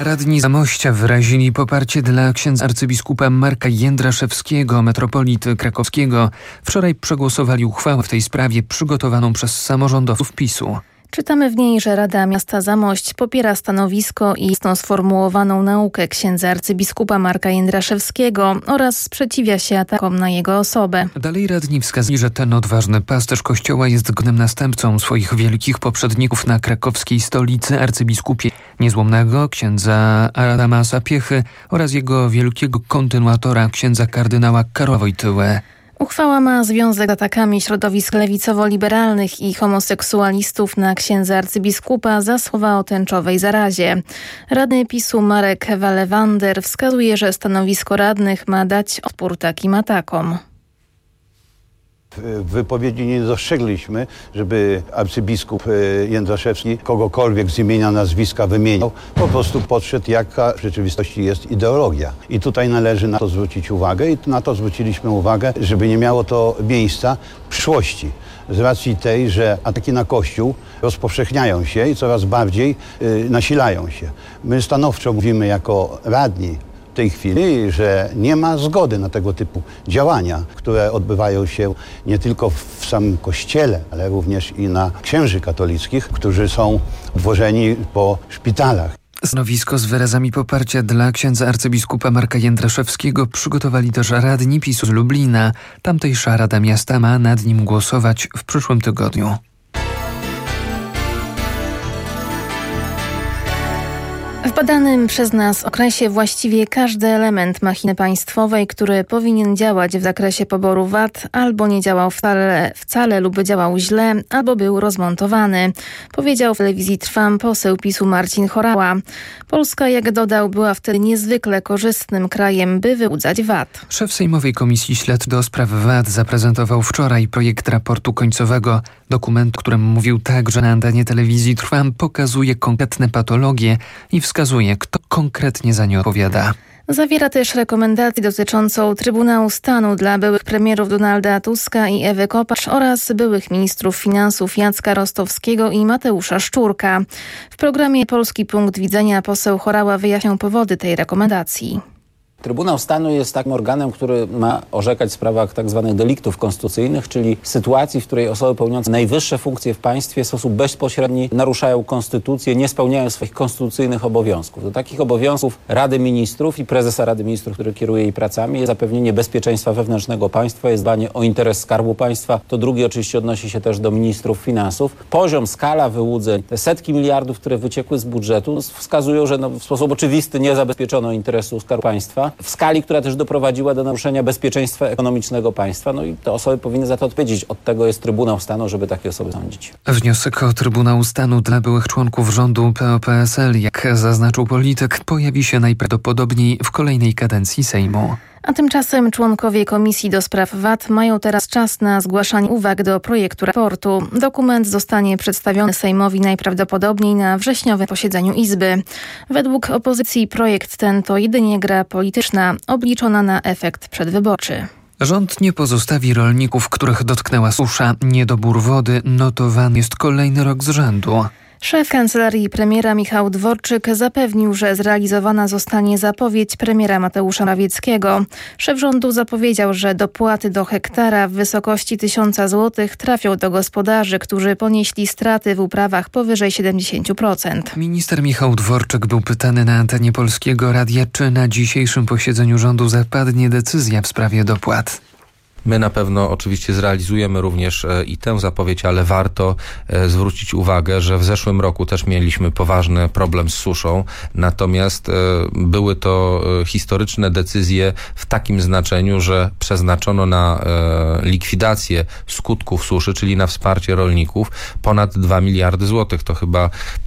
Radni Zamościa wyrazili poparcie dla księdza arcybiskupa Marka Jędraszewskiego, metropolity krakowskiego. Wczoraj przegłosowali uchwałę w tej sprawie przygotowaną przez samorządowców PiS-u. Czytamy w niej, że Rada Miasta Zamość popiera stanowisko i jasno sformułowaną naukę księdza arcybiskupa Marka Jędraszewskiego oraz sprzeciwia się atakom na jego osobę. Dalej radni wskazali, że ten odważny pasterz kościoła jest godnym następcą swoich wielkich poprzedników na krakowskiej stolicy, arcybiskupie niezłomnego księdza Adama Sapiechy oraz jego wielkiego kontynuatora księdza kardynała Karola Wojtyłę. Uchwała ma związek z atakami środowisk lewicowo-liberalnych i homoseksualistów na księdza arcybiskupa za słowa o tęczowej zarazie. Radny PiS-u Marek Walewander wskazuje, że stanowisko radnych ma dać odpór takim atakom. W wypowiedzi nie dostrzegliśmy, żeby arcybiskup Jędraszewski kogokolwiek z imienia, nazwiska wymieniał. Po prostu podszedł, jaka w rzeczywistości jest ideologia. I tutaj należy na to zwrócić uwagę i na to zwróciliśmy uwagę, żeby nie miało to miejsca w przyszłości. Z racji tej, że ataki na Kościół rozpowszechniają się i coraz bardziej nasilają się. My stanowczo mówimy jako radni w tej chwili, że nie ma zgody na tego typu działania, które odbywają się nie tylko w samym Kościele, ale również i na księży katolickich, którzy są obwożeni po szpitalach. Stanowisko z wyrazami poparcia dla księdza arcybiskupa Marka Jędraszewskiego przygotowali też radni PiS-u z Lublina. Tamtejsza Rada Miasta ma nad nim głosować w przyszłym tygodniu. W badanym przez nas okresie właściwie każdy element machiny państwowej, który powinien działać w zakresie poboru VAT, albo nie działał wcale lub działał źle, albo był rozmontowany, powiedział w telewizji Trwam poseł PiS-u Marcin Horała. Polska, jak dodał, była wtedy niezwykle korzystnym krajem, by wyłudzać VAT. Szef Sejmowej Komisji Śledczej do spraw VAT zaprezentował wczoraj projekt raportu końcowego. Dokument, którym mówił także na antenie telewizji Trwam, pokazuje konkretne patologie i wskazuje, kto konkretnie za nie odpowiada. Zawiera też rekomendację dotyczącą Trybunału Stanu dla byłych premierów Donalda Tuska i Ewy Kopacz oraz byłych ministrów finansów Jacka Rostowskiego i Mateusza Szczurka. W programie Polski Punkt Widzenia poseł Horała wyjaśniał powody tej rekomendacji. Trybunał Stanu jest takim organem, który ma orzekać w sprawach tzw. deliktów konstytucyjnych, czyli sytuacji, w której osoby pełniące najwyższe funkcje w państwie w sposób bezpośredni naruszają konstytucję, nie spełniają swoich konstytucyjnych obowiązków. Do takich obowiązków Rady Ministrów i prezesa Rady Ministrów, który kieruje jej pracami, jest zapewnienie bezpieczeństwa wewnętrznego państwa, jest dbanie o interes Skarbu Państwa. To drugie oczywiście odnosi się też do ministrów finansów. Poziom, skala wyłudzeń, te setki miliardów, które wyciekły z budżetu, wskazują, że w sposób oczywisty nie zabezpieczono interesu Skarbu Państwa. W skali, która też doprowadziła do naruszenia bezpieczeństwa ekonomicznego państwa. No i te osoby powinny za to odpowiedzieć. Od tego jest Trybunał Stanu, żeby takie osoby sądzić. Wniosek o Trybunału Stanu dla byłych członków rządu PO-PSL, jak zaznaczył polityk, pojawi się najprawdopodobniej w kolejnej kadencji Sejmu. A tymczasem członkowie Komisji do Spraw VAT mają teraz czas na zgłaszanie uwag do projektu raportu. Dokument zostanie przedstawiony Sejmowi najprawdopodobniej na wrześniowym posiedzeniu Izby. Według opozycji projekt ten to jedynie gra polityczna, obliczona na efekt przedwyborczy. Rząd nie pozostawi rolników, których dotknęła susza. Niedobór wody notowany jest kolejny rok z rzędu. Szef kancelarii premiera Michał Dworczyk zapewnił, że zrealizowana zostanie zapowiedź premiera Mateusza Morawieckiego. Szef rządu zapowiedział, że dopłaty do hektara w wysokości 1000 zł trafią do gospodarzy, którzy ponieśli straty w uprawach powyżej 70%. Minister Michał Dworczyk był pytany na antenie Polskiego Radia, czy na dzisiejszym posiedzeniu rządu zapadnie decyzja w sprawie dopłat. My na pewno oczywiście zrealizujemy również i tę zapowiedź, ale warto zwrócić uwagę, że w zeszłym roku też mieliśmy poważny problem z suszą, natomiast były to historyczne decyzje w takim znaczeniu, że przeznaczono na likwidację skutków suszy, czyli na wsparcie rolników ponad 2 miliardy złotych. To chyba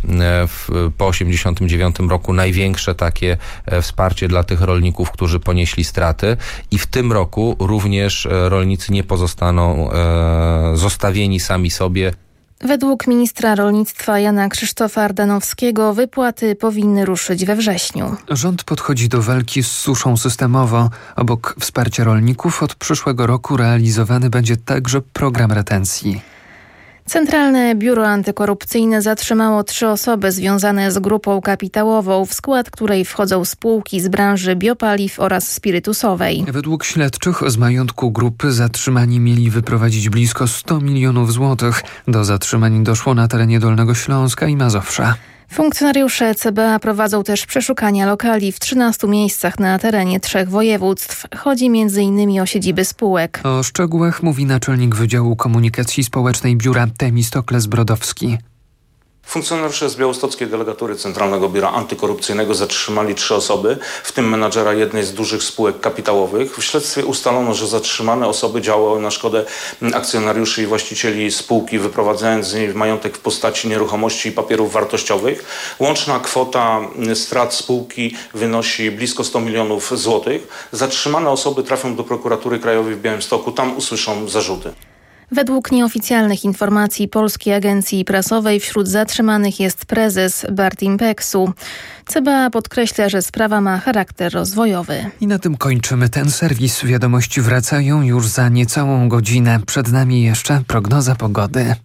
po 1989 roku największe takie wsparcie dla tych rolników, którzy ponieśli straty, i w tym roku również rolnicy nie pozostaną zostawieni sami sobie. Według ministra rolnictwa Jana Krzysztofa Ardanowskiego wypłaty powinny ruszyć we wrześniu. Rząd podchodzi do walki z suszą systemowo. Obok wsparcia rolników od przyszłego roku realizowany będzie także program retencji. Centralne Biuro Antykorupcyjne zatrzymało 3 osoby związane z grupą kapitałową, w skład której wchodzą spółki z branży biopaliw oraz spirytusowej. Według śledczych z majątku grupy zatrzymani mieli wyprowadzić blisko 100 milionów złotych. Do zatrzymań doszło na terenie Dolnego Śląska i Mazowsza. Funkcjonariusze CBA prowadzą też przeszukania lokali w 13 miejscach na terenie 3 województw. Chodzi m.in. o siedziby spółek. O szczegółach mówi naczelnik Wydziału Komunikacji Społecznej Biura Temistokles Brodowski. Funkcjonariusze z białostockiej delegatury Centralnego Biura Antykorupcyjnego zatrzymali 3 osoby, w tym menadżera jednej z dużych spółek kapitałowych. W śledztwie ustalono, że zatrzymane osoby działały na szkodę akcjonariuszy i właścicieli spółki, wyprowadzając z niej majątek w postaci nieruchomości i papierów wartościowych. Łączna kwota strat spółki wynosi blisko 100 milionów złotych. Zatrzymane osoby trafią do prokuratury krajowej w Białymstoku. Tam usłyszą zarzuty. Według nieoficjalnych informacji Polskiej Agencji Prasowej wśród zatrzymanych jest prezes Bartimpeksu. CBA podkreśla, że sprawa ma charakter rozwojowy. I na tym kończymy ten serwis. Wiadomości wracają już za niecałą godzinę. Przed nami jeszcze prognoza pogody.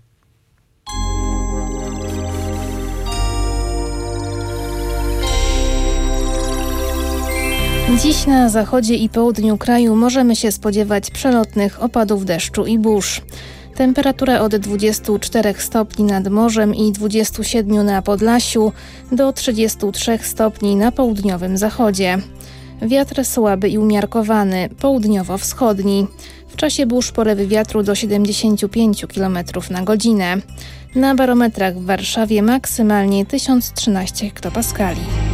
Dziś na zachodzie i południu kraju możemy się spodziewać przelotnych opadów deszczu i burz. Temperatura od 24 stopni nad morzem i 27 na Podlasiu do 33 stopni na południowym zachodzie. Wiatr słaby i umiarkowany, południowo-wschodni. W czasie burz porywy wiatru do 75 km na godzinę. Na barometrach w Warszawie maksymalnie 1013 hektopaskali.